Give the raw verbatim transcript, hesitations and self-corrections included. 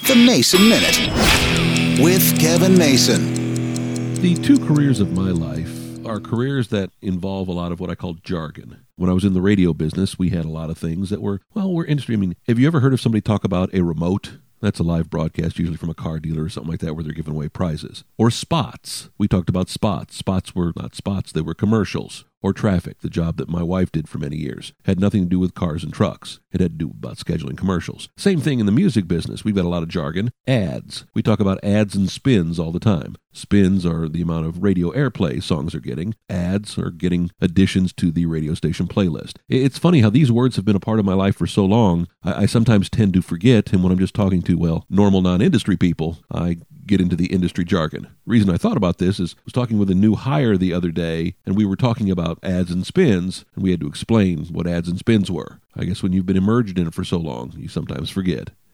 The Mason Minute with Kevin Mason. The two careers of my life are careers that involve a lot of what I call jargon. When I was in the radio business, we had a lot of things that were, well, we're industry. I mean, have you ever heard of somebody talk about a remote? That's a live broadcast, usually from a car dealer or something like that, where they're giving away prizes. Or spots. We talked about spots. Spots were not spots, they were commercials. Or traffic, the job that my wife did for many years. Had nothing to do with cars and trucks. It had to do about scheduling commercials. Same thing in the music business. We've got a lot of jargon. Ads. We talk about ads and spins all the time. Spins are the amount of radio airplay songs are getting. Ads are getting additions to the radio station playlist. It's funny how these words have been a part of my life for so long, I, I sometimes tend to forget, and when I'm just talking to, well, normal non-industry people, I get into the industry jargon. The reason I thought about this is I was talking with a new hire the other day, and we were talking about ads and spins, and we had to explain what ads and spins were. I guess when you've been immersed in it for so long, you sometimes forget.